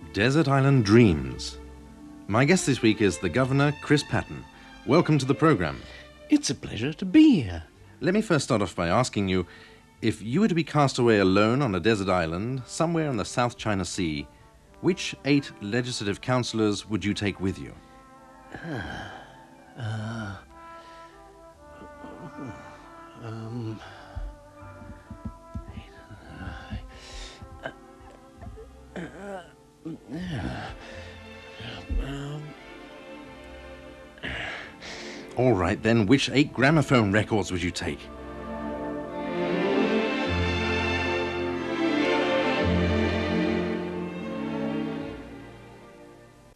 Desert Island Dreams. My guest this week is the Governor, Chris Patten. Welcome to the program. It's a pleasure to be here. Let me first start off by asking you, if you were to be cast away alone on a desert island somewhere in the South China Sea, which 8 legislative councillors would you take with you? All right, then, which 8 gramophone records would you take?